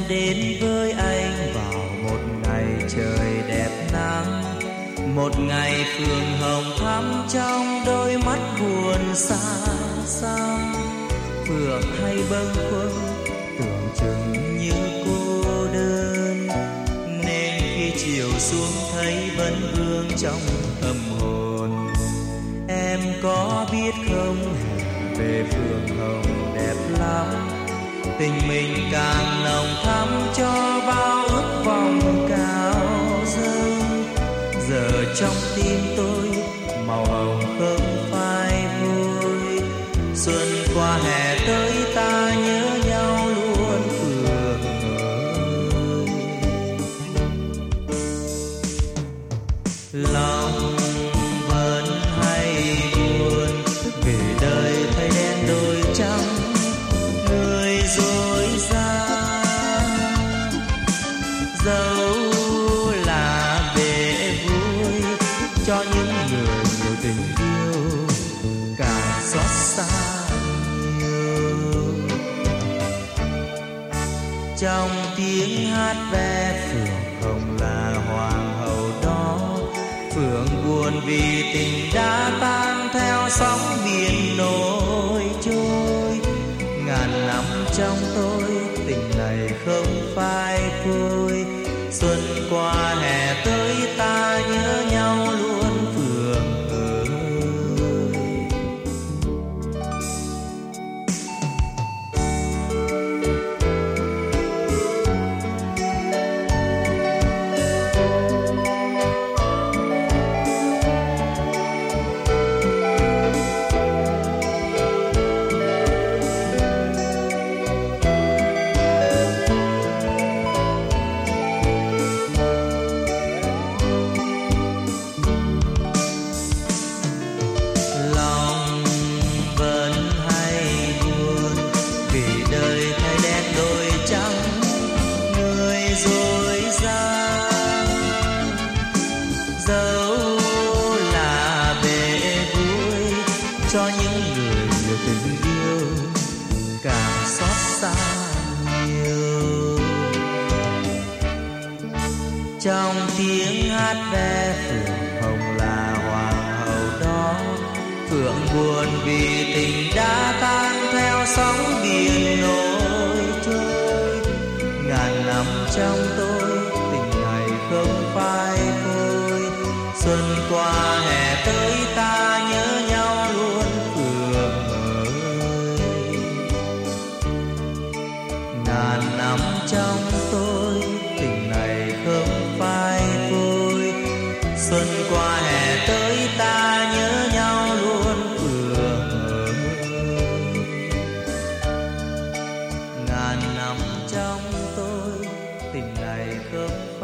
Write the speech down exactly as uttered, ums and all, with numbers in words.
đến với anh vào một ngày trời đẹp nắng, một ngày phường hồng thắm trong đôi mắt buồn xa xăm. Phượng hay bâng khuâng tưởng chừng như cô đơn, nên khi chiều xuống thấy vẫn vương trong tâm hồn. Em có biết không, hẹn về phường hồng đẹp lắm, tình mình càng nồng thắm cho bao ước vọng cao dâng. Giờ trong tim tôi màu hồng không phai vui, xuân qua hè tới ta nhớ nhau luôn Phượng ơi. Lòng vẫn hay buồn vì đời thay đen đổi trắng, người dối gian dẫu là bể vui cho những người nhiều tình yêu càng xót xa nhiều. Trong tiếng hát ve phượng hồng là hoàng hậu đó, phượng buồn vì tình đã tan theo sóng biển nổi trôi. Ngàn năm trong tôi tình này không phai phôi, xuân qua hè tới ta nhớ nhau luôn Phượng ơi. Dẫu là bể vui cho những người nhiều tình yêu càng xót xa nhiều. Trong tiếng hát ve phượng hồng là hoàng hậu đó, phượng buồn vì tình đã tan theo sóng biển nổi trôi. Ngàn năm trong tôi tình này không phai phôi, xuân qua hè tới ta nhớ nhau luôn Phượng ơi. Ngàn năm trong tôi tình này không phai phôi, xuân qua hè tới ta nhớ nhau luôn Phượng ơi. Ngàn năm trong tôi tình này không